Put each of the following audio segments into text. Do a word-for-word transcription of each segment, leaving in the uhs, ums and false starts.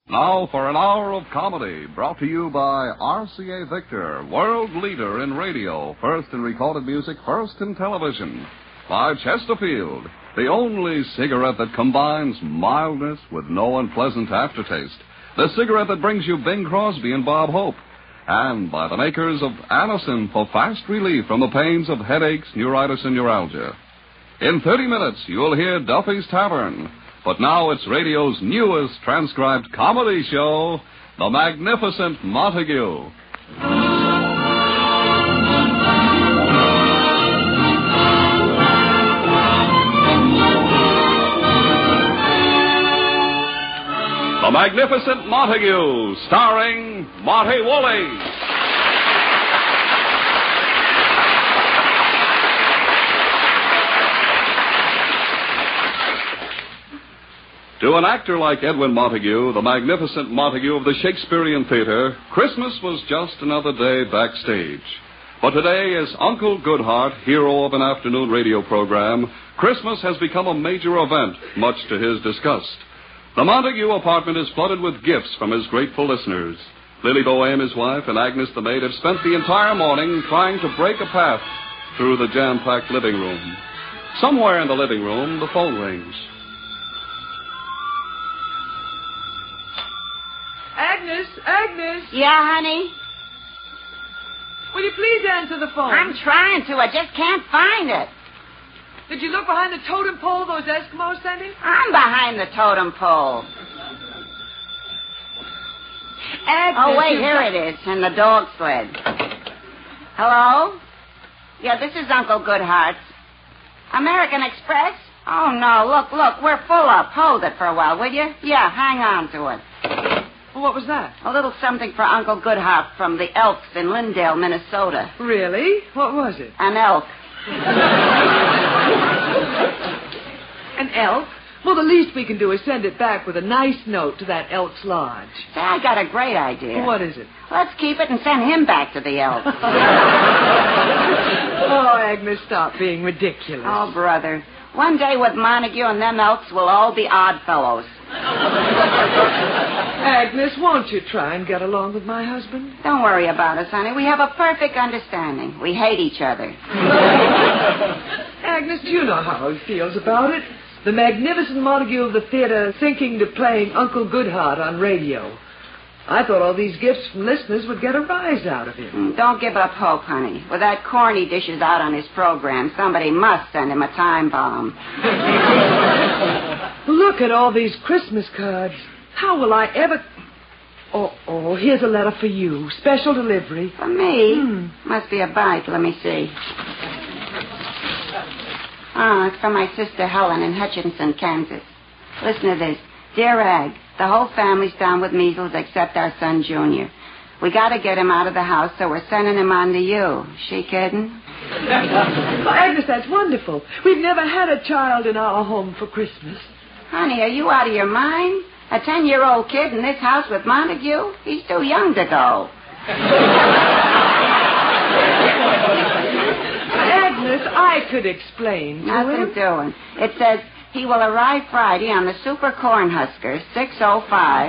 Now for an hour of comedy brought to you by R C A Victor, world leader in radio, first in recorded music, first in television. By Chesterfield, the only cigarette that combines mildness with no unpleasant aftertaste. The cigarette that brings you Bing Crosby and Bob Hope. And by the makers of Anacin for fast relief from the pains of headaches, neuritis, and neuralgia. In thirty minutes, you'll hear Duffy's Tavern. But now it's radio's newest transcribed comedy show, The Magnificent Montague. The Magnificent Montague, starring Monty Woolley. To an actor like Edwin Montague, the magnificent Montague of the Shakespearean Theater, Christmas was just another day backstage. But today, as Uncle Goodhart, hero of an afternoon radio program, Christmas has become a major event, much to his disgust. The Montague apartment is flooded with gifts from his grateful listeners. Lily Boehm, his wife, and Agnes the maid have spent the entire morning trying to break a path through the jam-packed living room. Somewhere in the living room, the phone rings. Agnes, Agnes. Yeah, honey? Will you please answer the phone? I'm trying to. I just can't find it. Did you look behind the totem pole those Eskimos sending? I'm behind the totem pole. Agnes, oh, wait, you... here it is, in the dog sled. Hello? Yeah, this is Uncle Goodhart's. American Express? Oh, no, look, look, we're full up. Hold it for a while, will you? Yeah, hang on to it. Well, what was that? A little something for Uncle Goodhart from the Elks in Lindale, Minnesota. Really? What was it? An elk. An elk? Well, the least we can do is send it back with a nice note to that Elks Lodge. Say, I got a great idea. What is it? Let's keep it and send him back to the Elks. Oh, Agnes, stop being ridiculous. Oh, brother. One day with Montague and them Elks, we'll all be odd fellows. Agnes, won't you try and get along with my husband? Don't worry about us, honey. We have a perfect understanding. We hate each other. Agnes, do you know how he feels about it? The magnificent Montague of the theater thinking to playing Uncle Goodhart on radio. I thought all these gifts from listeners would get a rise out of him. Mm, don't give up hope, honey. With that corn he dishes out on his program, somebody must send him a time bomb. Look at all these Christmas cards. How will I ever... Oh, oh, here's a letter for you. Special delivery. For me? Hmm. Must be a bike. Let me see. Oh, it's from my sister Helen in Hutchinson, Kansas. Listen to this. Dear Ag, the whole family's down with measles except our son, Junior. We got to get him out of the house, so we're sending him on to you. She kidding? Well, Agnes, that's wonderful. We've never had a child in our home for Christmas. Honey, are you out of your mind? A ten-year-old kid in this house with Montague? He's too young to go. Agnes, I could explain to Nothing him. doing. It says he will arrive Friday on the Super Cornhusker, six oh five.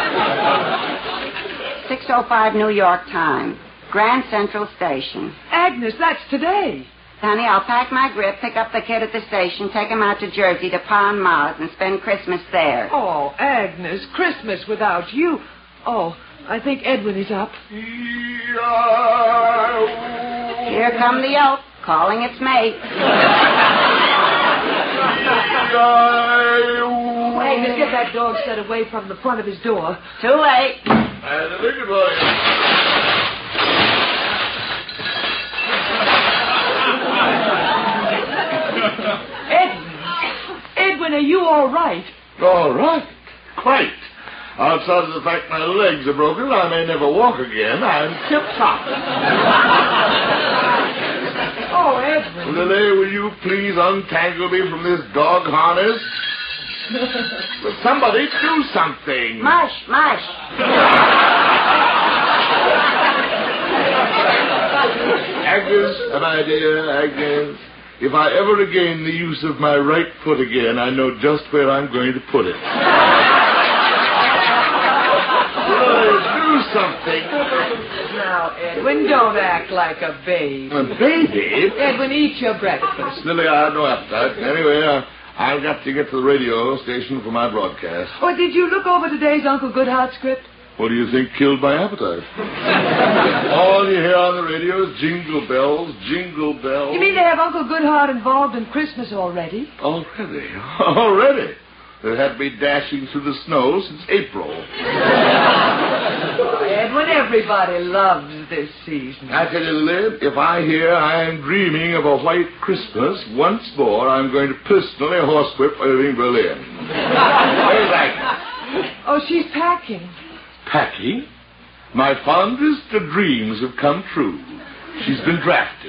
six oh five New York time. Grand Central Station. Agnes, that's today. Honey, I'll pack my grip, pick up the kid at the station, take him out to Jersey to Pond Mars, and spend Christmas there. Oh, Agnes, Christmas without you. Oh, I think Edwin is up. Here come the elk, calling its mate. Agnes, get that dog set away from the front of his door. Too late. And a bigger boy. Edwin, Edwin, are you all right? All right. Quite. Outside of the fact my legs are broken, I may never walk again. I'm tip-top. Oh, Edwin. Lily, will you please untangle me from this dog harness? Will somebody do something? Mush, mush. Agnes, my dear Agnes, if I ever regain the use of my right foot again, I know just where I'm going to put it. something. Now, Edwin, don't act like a babe. A baby? Edwin, eat your breakfast. Lily, I have no appetite. Anyway, uh, I've got to get to the radio station for my broadcast. Oh, did you look over today's Uncle Goodhart script? What do you think killed my appetite? All you hear on the radio is jingle bells, jingle bells. You mean they have Uncle Goodhart involved in Christmas already? Already? Already? They've had me dashing through the snow since April. Oh, Edwin, everybody loves this season. I tell you, Lily, if I hear I am dreaming of a white Christmas once more, I'm going to personally horsewhip Irving Berlin. Where's Agnes? Oh, she's packing. Packing? My fondest of dreams have come true. She's been drafted.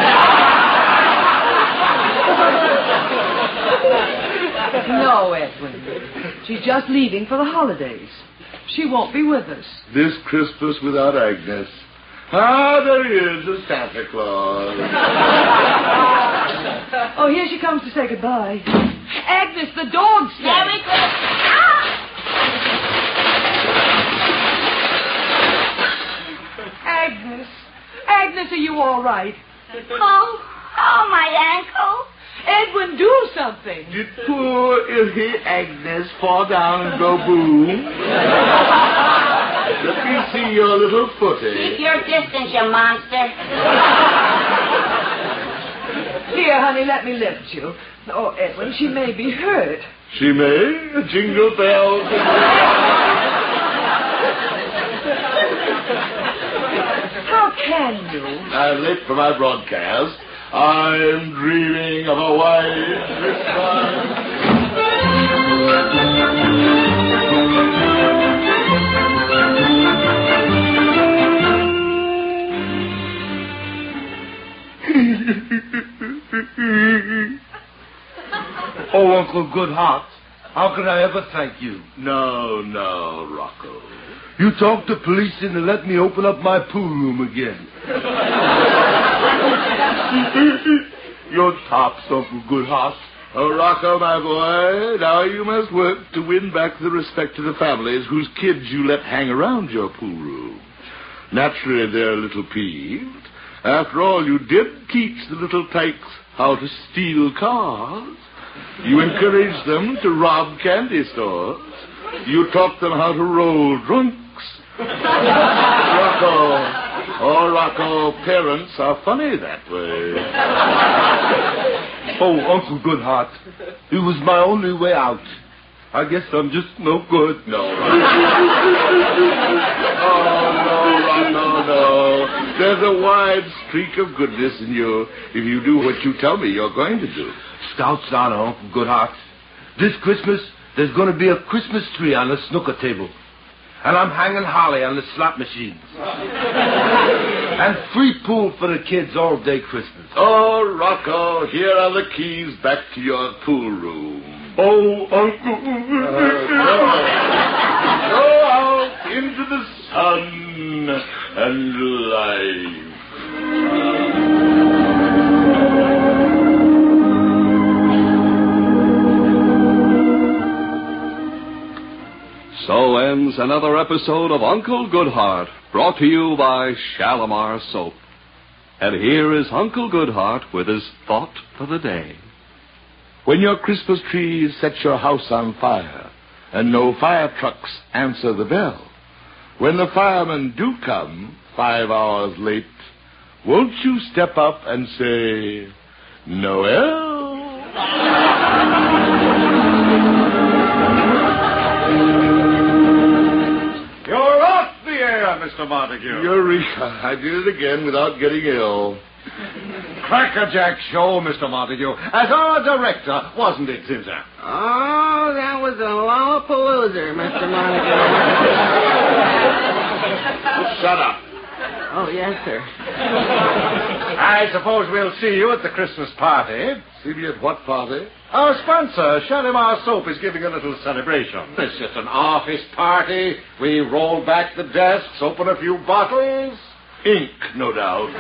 No, Edwin. She's just leaving for the holidays. She won't be with us. This Christmas without Agnes. Ah, there is a Santa Claus. Oh, here she comes to say goodbye. Agnes, the dog's dead. Merry Christmas. Ah! Agnes. Agnes, are you all right? Oh, oh, my ankle. Edwin, do something. Did poor ill Agnes fall down and go boom? Let me see your little footy. Keep your distance, you monster. Here, honey, let me lift you. Oh, Edwin, she may be hurt. She may. Jingle bells. How can you? I'm late for my broadcast. I'm dreaming of a white Christmas. Oh, Uncle Goodhart, how can I ever thank you? No, no, Rocco. You talked to police and they let me open up my pool room again. Your tops, Uncle Goodhart. Oh, Rocco, my boy, now you must work to win back the respect of the families whose kids you let hang around your pool room. Naturally, they're a little peeved. After all, you did teach the little tykes how to steal cars. You encouraged them to rob candy stores. You taught them how to roll drunks. Rocco, oh, Rocco, parents are funny that way. Oh, Uncle Goodhart, it was my only way out. I guess I'm just no good. No, Rocco. Oh, no, Rocco, no. There's a wide streak of goodness in you if you do what you tell me you're going to do. Scout's honor, Uncle Goodhart. This Christmas, there's going to be a Christmas tree on the snooker table. And I'm hanging holly on the slot machines. And free pool for the kids all day Christmas. Oh, Rocco, here are the keys back to your pool room. Oh, Uncle. Uh, go. Go out into the sun and life. So ends another episode of Uncle Goodhart, brought to you by Shalimar Soap. And here is Uncle Goodhart with his thought for the day. When your Christmas tree sets your house on fire, and no fire trucks answer the bell, when the firemen do come five hours late, won't you step up and say, Noel? You're off the air, Mister Montague. Eureka. I did it again without getting ill. Crackerjack show, Mister Montague. As our director, wasn't it, Zimzer? Oh, that was a lollapalooza, Mister Montague. Shut up. Oh, yes, sir. I suppose we'll see you at the Christmas party. See me at what party? Our sponsor, Shalimar Soap, is giving a little celebration. It's just an office party. We roll back the desks, open a few bottles. Ink, no doubt.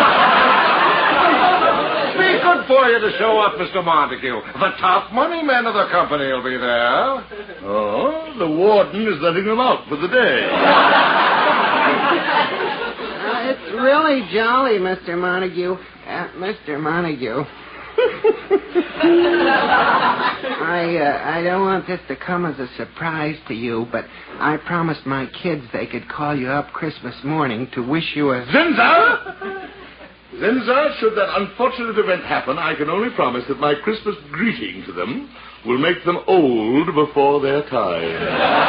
Be good for you to show up, Mister Montague. The top money men of the company will be there. Oh, the warden is letting them out for the day. Uh, it's really jolly, Mister Montague. Uh, Mister Montague. I uh, I don't want this to come as a surprise to you, but I promised my kids they could call you up Christmas morning to wish you a... Zinza! Zinza, should that unfortunate event happen, I can only promise that my Christmas greeting to them will make them old before their time.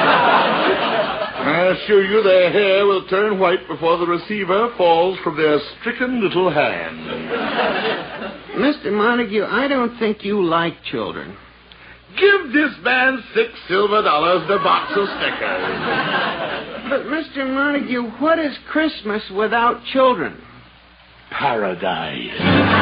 I assure you their hair will turn white before the receiver falls from their stricken little hand. Mister Montague, I don't think you like children. Give this man six silver dollars and a box of stickers. But, Mister Montague, what is Christmas without children? Paradise.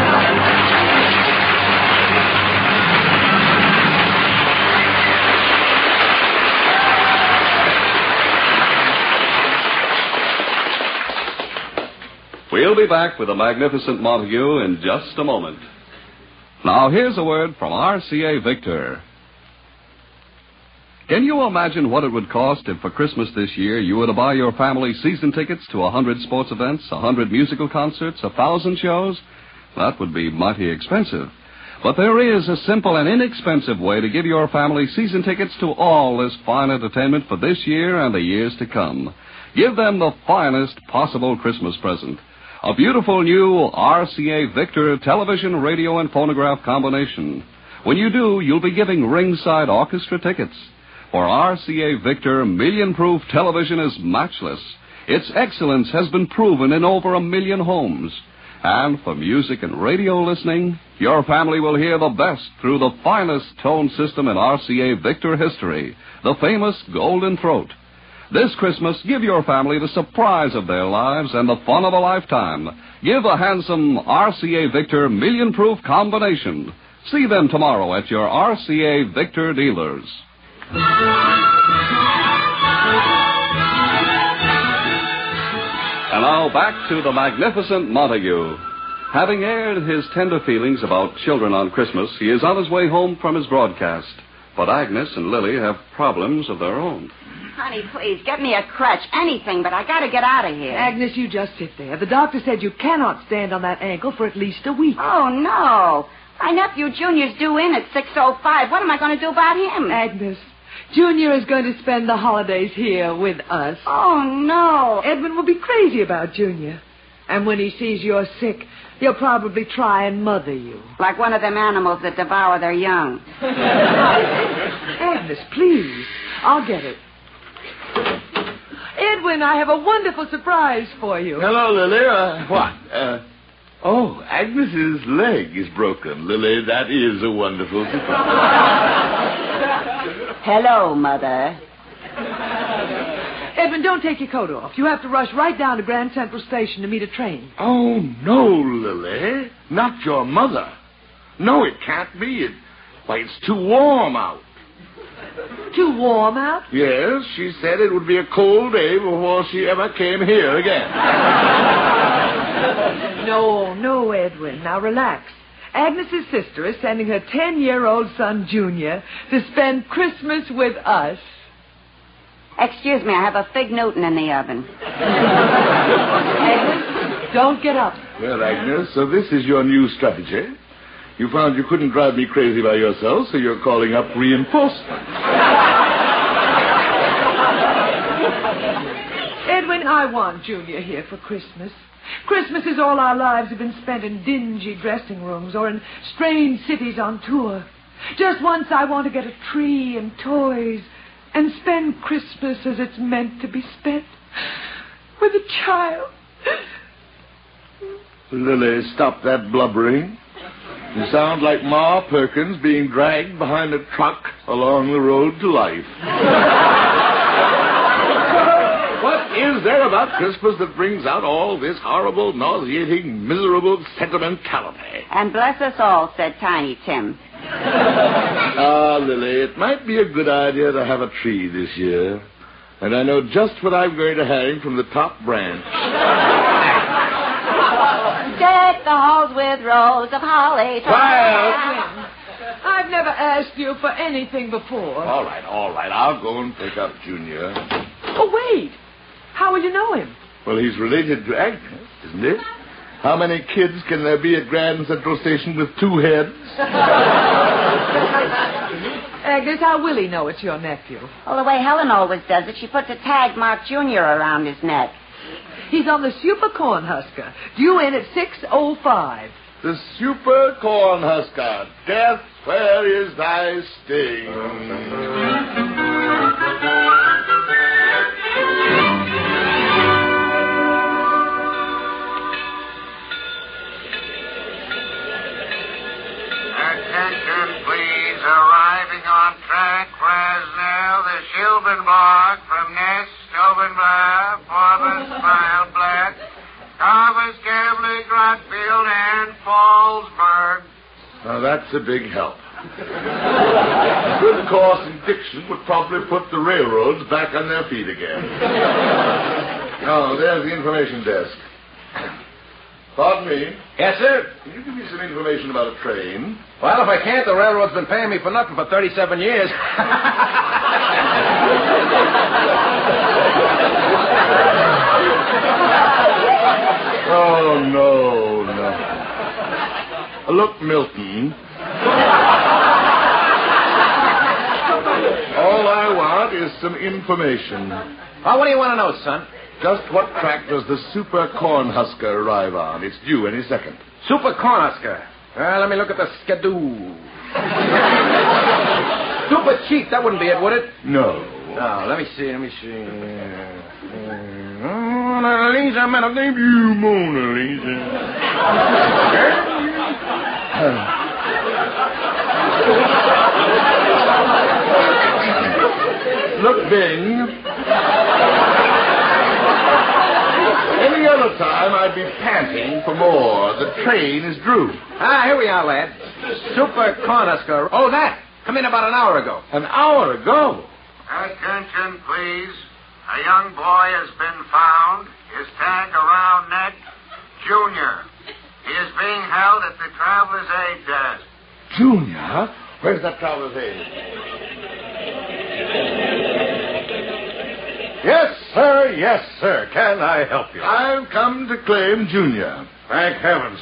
We'll be back with the magnificent Montague in just a moment. Now, here's a word from R C A Victor. Can you imagine what it would cost if for Christmas this year you were to buy your family season tickets to a hundred sports events, a hundred musical concerts, a thousand shows? That would be mighty expensive. But there is a simple and inexpensive way to give your family season tickets to all this fine entertainment for this year and the years to come. Give them the finest possible Christmas present. A beautiful new R C A Victor television, radio, and phonograph combination. When you do, you'll be giving ringside orchestra tickets. For R C A Victor million-proof television is matchless. Its excellence has been proven in over a million homes. And for music and radio listening, your family will hear the best through the finest tone system in R C A Victor history, the famous Golden Throat. This Christmas, give your family the surprise of their lives and the fun of a lifetime. Give a handsome R C A Victor million-proof combination. See them tomorrow at your R C A Victor dealers. And now back to the magnificent Montague. Having aired his tender feelings about children on Christmas, he is on his way home from his broadcast. But Agnes and Lily have problems of their own. Honey, please, get me a crutch, anything, but I gotta get out of here. Agnes, you just sit there. The doctor said you cannot stand on that ankle for at least a week. Oh, no. My nephew Junior's due in at six oh five. What am I going to do about him? Agnes, Junior is going to spend the holidays here with us. Oh, no. Edwin will be crazy about Junior. And when he sees you're sick, he'll probably try and mother you. Like one of them animals that devour their young. Agnes, please. I'll get it. Edwin, I have a wonderful surprise for you. Hello, Lily. Uh, what? Uh, oh, Agnes's leg is broken. Lily, that is a wonderful surprise. Hello, Mother. Edwin, don't take your coat off. You have to rush right down to Grand Central Station to meet a train. Oh, no, Lily. Not your mother. No, it can't be. It, why, it's too warm out. Too warm out? Yes, she said it would be a cold day before she ever came here again. No, no, Edwin. Now relax. Agnes's sister is sending her ten-year-old son, Junior, to spend Christmas with us. Excuse me, I have a fig Newton in the oven. Edwin, don't get up. Well, Agnes, so this is your new strategy. You found you couldn't drive me crazy by yourself, so you're calling up reinforcements. Edwin, I want Junior here for Christmas. Christmas is all our lives have been spent in dingy dressing rooms or in strange cities on tour. Just once I want to get a tree and toys and spend Christmas as it's meant to be spent with a child. Lily, stop that blubbering. You sound like Ma Perkins being dragged behind a truck along the road to life. What is there about Christmas that brings out all this horrible, nauseating, miserable sentimentality? And bless us all, said Tiny Tim. Ah, Lily, it might be a good idea to have a tree this year. And I know just what I'm going to hang from the top branch. Deck the halls with rows of holly. Quiet! I've never asked you for anything before. All right, all right. I'll go and pick up Junior. Oh, wait. How will you know him? Well, he's related to Agnes, isn't he? How many kids can there be at Grand Central Station with two heads? Agnes, how will he know it's your nephew? Well, the way Helen always does it, she puts a tag marked Junior around his neck. He's on the Super Cornhusker, due in at six oh five. The Super Cornhusker. Death, where is thy sting? Attention, please. Arriving on track, Fresno, the Schilbenborg from Nest, Stovenbar, Forbes, Feilblatt, Carvers, Gavley, Grotfield, and Fallsburg. Now, that's a big help. Good course in diction would probably put the railroads back on their feet again. Oh, there's the information desk. Pardon me. Yes, sir? Can you give me some information about a train? Well, if I can't, the railroad's been paying me for nothing for thirty-seven years. Oh, no, no. Look, Milton. All I want is some information. Well, what do you want to know, son? Just what track does the Super Cornhusker arrive on? It's due any second. Super Cornhusker. Well, let me look at the schedule. Super cheap, that wouldn't be it, would it? No. No, let me see, let me see. Mona Lisa, man, I'll name you Mona Lisa. Look, Bing. Any other time, I'd be panting for more. The train is due. Ah, here we are, lad. Super Cornhusker. Oh, that. Come in about an hour ago. An hour ago? Attention, please. A young boy has been found. His tag around neck, Junior. He is being held at the Traveler's Aid desk. Junior? Where's that Traveler's Aid? Yes, sir, yes, sir. Can I help you? I've come to claim Junior. Thank heavens.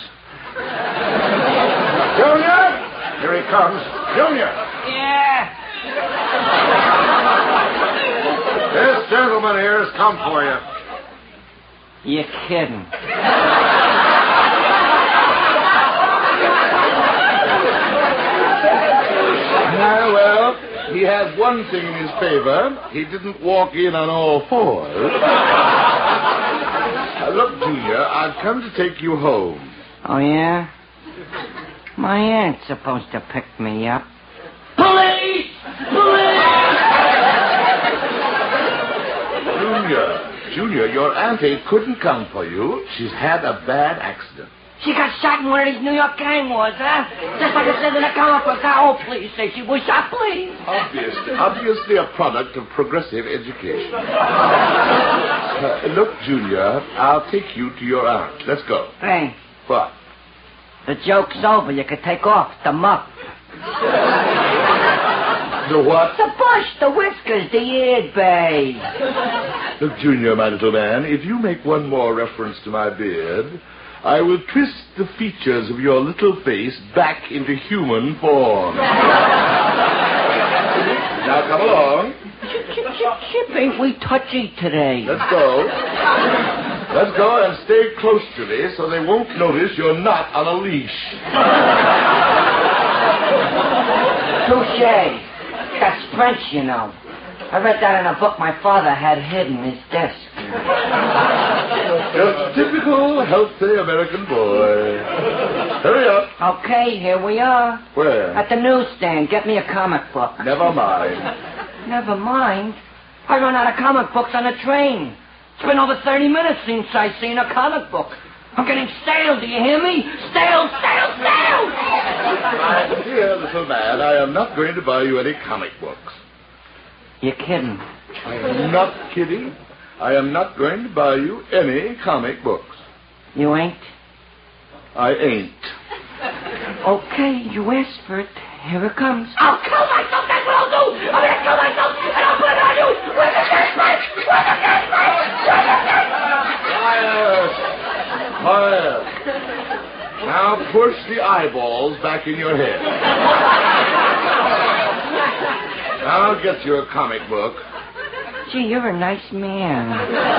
Junior! Here he comes. Junior! Yeah. This gentleman here has come for you. You're kidding. Ah, well, he has one thing in his favor. He didn't walk in on all fours. uh, look, Junior, I've come to take you home. Oh, yeah? My aunt's supposed to pick me up. Police! Police! Junior, Junior, your auntie couldn't come for you. She's had a bad accident. She got shot in one of these New York gang wars, huh? Just like it says in the comic book. Oh, please say she was shot, please. Obviously, obviously a product of progressive education. uh, look, Junior, I'll take you to your aunt. Let's go. Hey, What? the joke's over. You could take off the muff. The what? The bush, the whiskers, the ear bay. Look, Junior, my little man, if you make one more reference to my beard, I will twist the features of your little face back into human form. Now, come along. Chip, chip, chip, chip, ain't we touchy today? Let's go. Let's go and stay close to me so they won't notice you're not on a leash. Touche. That's French, you know. I read that in a book my father had hidden in his desk. Just typical healthy American boy. Hurry up. Okay, here we are. Where? At the newsstand. Get me a comic book. Never mind. Never mind. I run out of comic books on the train. It's been over thirty minutes since I seen a comic book. I'm getting stale, do you hear me? Stale, stale, stale! My dear little man, I am not going to buy you any comic books. You're kidding. I am not kidding. I am not going to buy you any comic books. You ain't? I ain't. Okay, you asked for it. Here it comes. I'll kill myself, that's what I'll do! I'm gonna kill myself, and I'll put it on you! Where's the gas pipe? Where's the gas pipe? Where's the gas pipe? Now push the eyeballs back in your head. Now I'll get you a comic book. Gee, you're a nice man.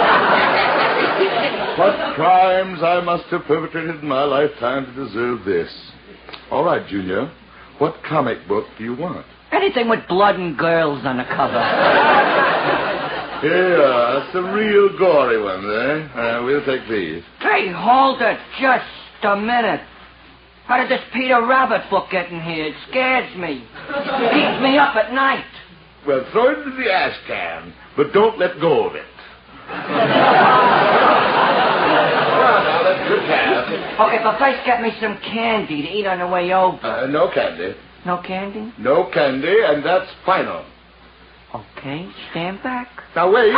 What crimes I must have perpetrated in my lifetime to deserve this. All right, Junior. What comic book do you want? Anything with blood and girls on the cover. Here you are. Some real gory ones, eh? Uh, we'll take these. Hey, hold it just a minute. How did this Peter Rabbit book get in here? It scares me. It keeps me up at night. Well, throw it into the ash can, but don't let go of it. Well, now, that's good cat. Okay, but first get me some candy to eat on the way over. Uh, no candy. No candy? No candy, and that's final. Okay, stand back. Now, wait.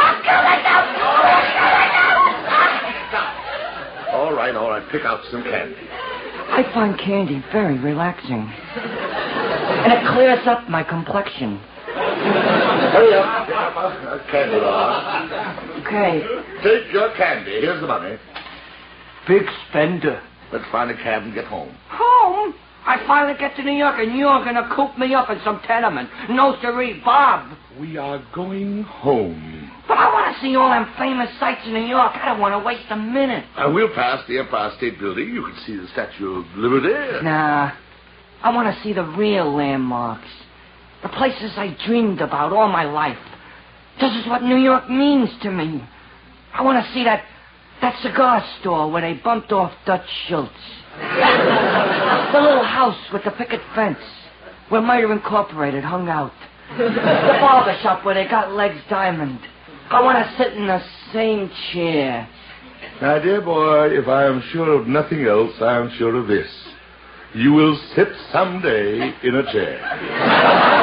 All right, all right. Pick out some candy. I find candy very relaxing. And it clears up my complexion. Hurry up. Pick up a candy bar. Okay. Take your candy. Here's the money. Big spender. Let's find a cab and get home. Home? I finally get to New York and you're going to coop me up in some tenement. No, siree, Bob. We are going home. But I want to see all them famous sights in New York. I don't want to waste a minute. Uh, we'll pass the Empire State Building. You can see the Statue of Liberty. Nah. I want to see the real landmarks. The places I dreamed about all my life. This is what New York means to me. I want to see that that cigar store where they bumped off Dutch Schultz. The little house with the picket fence where Murder Incorporated hung out. The barber shop where they got Legs Diamond. I want to sit in the same chair. Now, dear boy, if I am sure of nothing else, I am sure of this. You will sit someday in a chair.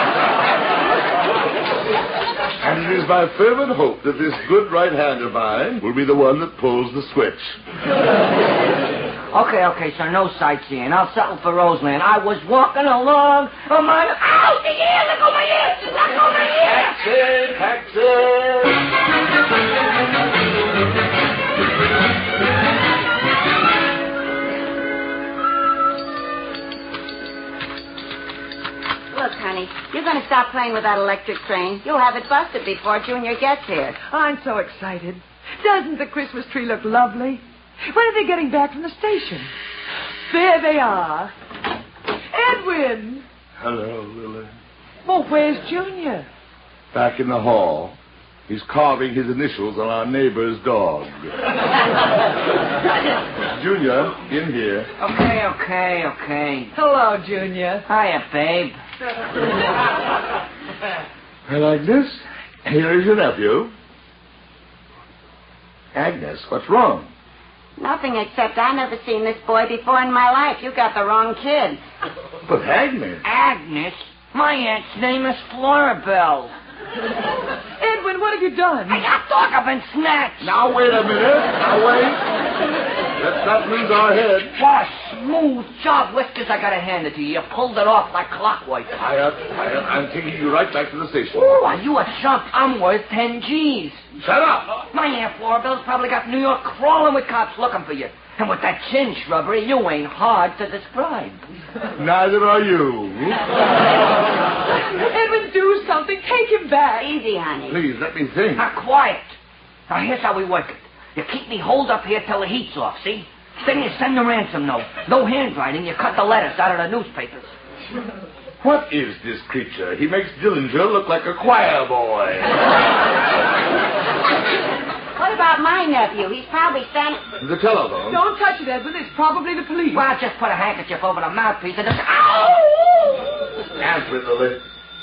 And it is my fervent hope that this good right hand of mine will be the one that pulls the switch. Okay, okay, so no sightseeing. I'll settle for Roseland. I was walking along on my... Ow! The ear! Look over my ear! Look over my ear! Taxi! Taxi! Look, honey, you're going to stop playing with that electric train. You'll have it busted before Junior gets here. I'm so excited. Doesn't the Christmas tree look lovely? When are they getting back from the station? There they are. Edwin! Hello, Lily. Well, where's Junior? Back in the hall. He's carving his initials on our neighbor's dog. Junior, in here. Okay, okay, okay. Hello, Junior. Hiya, babe. And Agnes, here is your nephew. Agnes, what's wrong? Nothing except I never seen this boy before in my life. You got the wrong kid. But Agnes... Agnes? My aunt's name is Florabelle. Edwin, what have you done? I got dog up and snatched. Now, wait a minute. Now, wait. Let's not lose our head. What a smooth job, Whiskers. I gotta hand it to you. You pulled it off like clockwork. Quiet, quiet. I'm taking you right back to the station. Ooh, are you a chump? I'm worth ten G's. Shut up. My Aunt Florabelle's probably got New York crawling with cops looking for you. And with that chin shrubbery, you ain't hard to describe. Neither are you. Edwin, do something. Take him back. Easy, honey. Please, let me think. Now, quiet. Now, here's how we work it. You keep me holed up here till the heat's off, see? Then you send the ransom note. No handwriting. You cut the letters out of the newspapers. What is this creature? He makes Dillinger look like a choir boy. What about my nephew? He's probably standing... The telephone. Don't touch it, Edwin. It's probably the police. Well, just put a handkerchief over the mouthpiece and just... Ow! Answer it, Lily.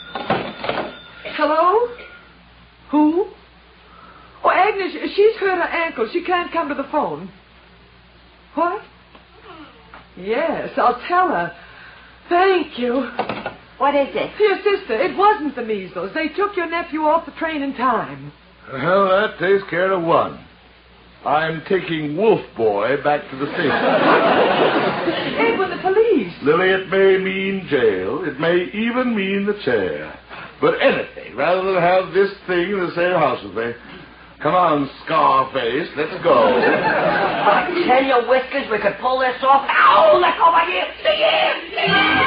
Hello? Who? Oh, Agnes, she's hurt her ankle. She can't come to the phone. What? Yes, I'll tell her. Thank you. What is it? Dear sister, it wasn't the measles. They took your nephew off the train in time. Well, that takes care of one. I'm taking Wolf Boy back to the station. Edwin, the police. Lily, it may mean jail. It may even mean the chair. But anything, rather than have this thing in the same house with me. Come on, Scarface. Let's go. I tell you, Whiskers, we could pull this off. Ow! Let go my ear! The ear! The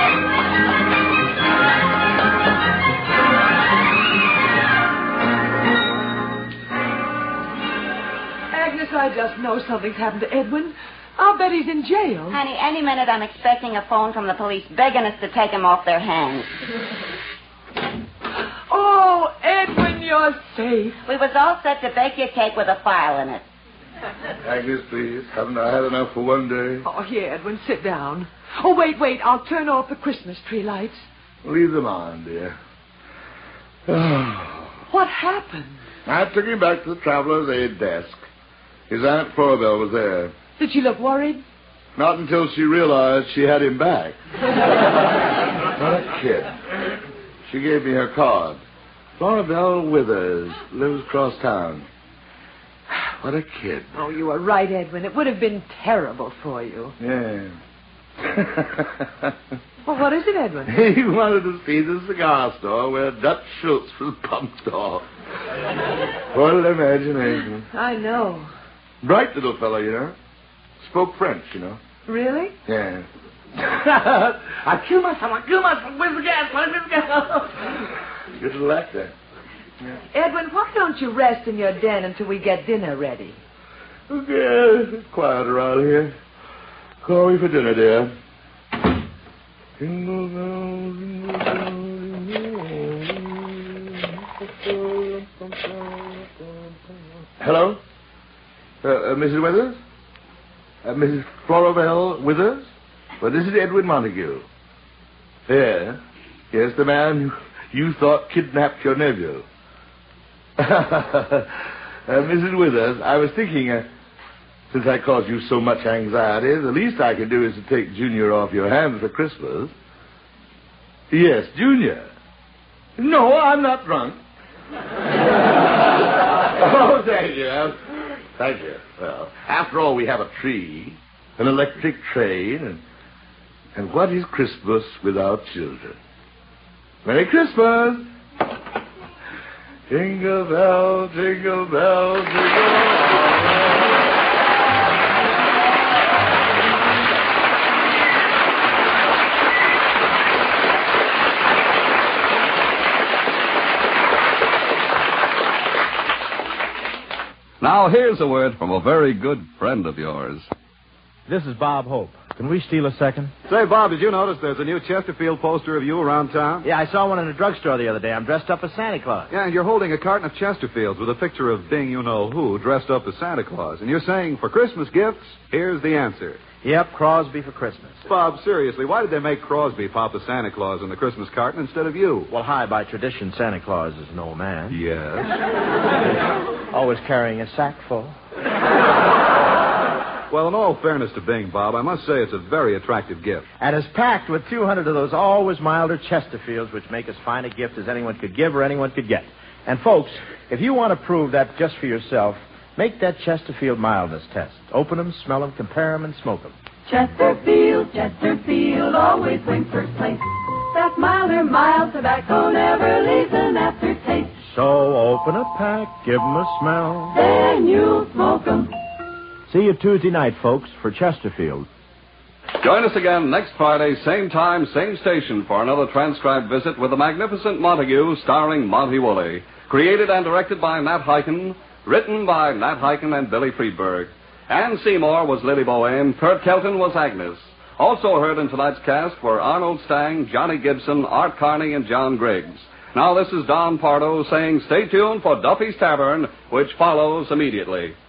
ear! Agnes, I just know something's happened to Edwin. I'll bet he's in jail. Honey, any minute I'm expecting a phone from the police begging us to take him off their hands. Oh, Edwin, you're safe. We was all set to bake your cake with a file in it. Agnes, please. Haven't I had enough for one day? Oh, here, Edwin, sit down. Oh, wait, wait. I'll turn off the Christmas tree lights. Leave them on, dear. What happened? I took him back to the Traveler's Aid desk. His Aunt Florabelle was there. Did she look worried? Not until she realized she had him back. What a kid. She gave me her card. Florabelle Withers, lives across town. What a kid. Oh, you were right, Edwin. It would have been terrible for you. Yeah. Well, what is it, Edwin? He wanted to see the cigar store where Dutch Schultz was pumped off. What an imagination. I know. Bright little fellow, you know. Spoke French, you know. Really? Yeah. I kill myself. I kill myself. Where's the gas? Where's the gas? Good little actor. Yeah. Edwin, why don't you rest in your den until we get dinner ready? Okay, it's quiet around here. Call me for dinner, dear. Jingle bells, jingle bells. Hello? Uh, uh, Missus Withers? Uh, Missus Florabelle Withers? Well, this is Edwin Montague. Yeah. Yes, the man you thought kidnapped your nephew. uh, Missus Withers, I was thinking, uh, since I caused you so much anxiety, the least I can do is to take Junior off your hands for Christmas. Yes, Junior. No, I'm not drunk. Oh, thank you. Thank you. Well, after all, we have a tree, an electric train, and, and what is Christmas without children? Merry Christmas! Jingle bell, jingle bell, jingle bell. Now, here's a word from a very good friend of yours. This is Bob Hope. Can we steal a second? Say, Bob, did you notice there's a new Chesterfield poster of you around town? Yeah, I saw one in a drugstore the other day. I'm dressed up as Santa Claus. Yeah, and you're holding a carton of Chesterfields with a picture of Bing you-know-who dressed up as Santa Claus. And you're saying, for Christmas gifts, here's the answer. Yep, Crosby for Christmas. Bob, seriously, why did they make Crosby Papa Santa Claus in the Christmas carton instead of you? Well, hi, by tradition, Santa Claus is an old man. Yes. Always carrying a sack full. Well, in all fairness to Bing, Bob, I must say it's a very attractive gift. And it's packed with two hundred of those always milder Chesterfields, which make as fine a gift as anyone could give or anyone could get. And, folks, if you want to prove that just for yourself, make that Chesterfield mildness test. Open them, smell them, compare them, and smoke them. Chesterfield, Chesterfield, always wins first place. That milder, mild tobacco never leaves an aftertaste. So open a pack, give them a smell. Then you'll smoke them. See you Tuesday night, folks, for Chesterfield. Join us again next Friday, same time, same station, for another transcribed visit with the magnificent Montague, starring Monty Woolley. Created and directed by Nat Hiken. Written by Nat Hiken and Billy Friedberg. Ann Seymour was Lily Bowen. Kurt Kelton was Agnes. Also heard in tonight's cast were Arnold Stang, Johnny Gibson, Art Carney, and John Griggs. Now this is Don Pardo saying stay tuned for Duffy's Tavern, which follows immediately.